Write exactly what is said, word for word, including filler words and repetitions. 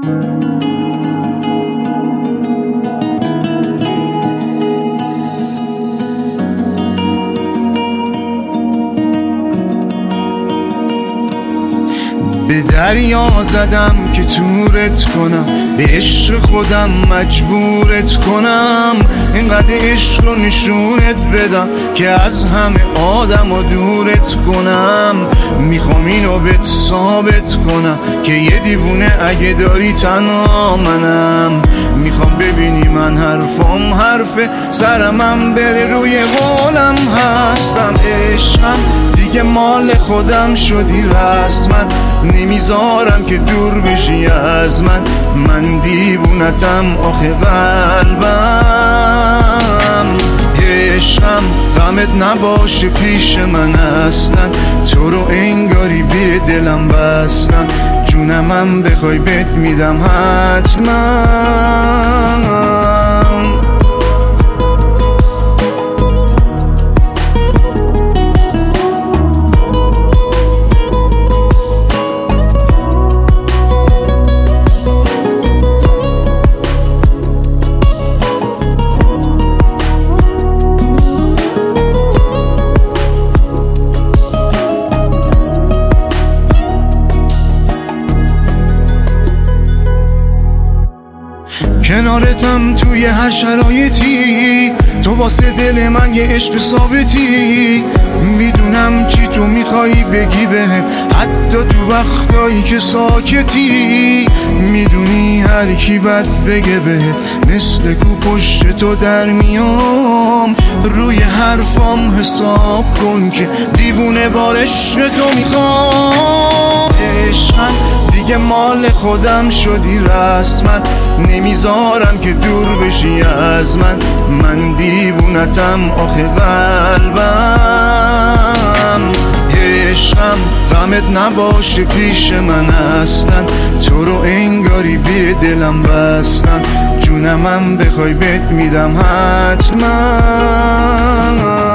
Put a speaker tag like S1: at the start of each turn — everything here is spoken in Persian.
S1: به دریا زدم که تورت کنم، به عشق خودم مجبورت کنم، اینقدر عشق رو نشونت بدم که از همه آدم و دورت کنم. میخوام اینو بهت ثابت کنم که یه دیوونه اگه داری تنها منم. میخوام ببینی من حرفم حرفه، سرمم بره روی قولم هستم. عشقم دیگه مال خودم شدی رسما، نمیذارم که دور بشی از من. من دیوونتم آخه قلبم. عشقم غمت نباشه پیش من اصلا، تو رو انگاری به دلم بستم. جونمم بخوای بهت میدم حتما. کنارتم توی هر شرایطی، تو واسه دل من یه عشق ثابتی. میدونم چی تو میخوایی بگی بهم، حتی تو وقتایی که ساکتی. میدونی هر کی بد بگه بهت، مثل کو پشت تو در میام. روی حرفام حساب کن که دیوونه بار عشق تو میخوام. عشقم دیگه مال خودم شدی رسما، نمیذارم که دور بشی از من. من دیوونتم آخه قلبم. عشقم غمت نباشه پیش من اصلا، تو رو انگاری به دلم بستم. جونمم بخوای بهت میدم حتما.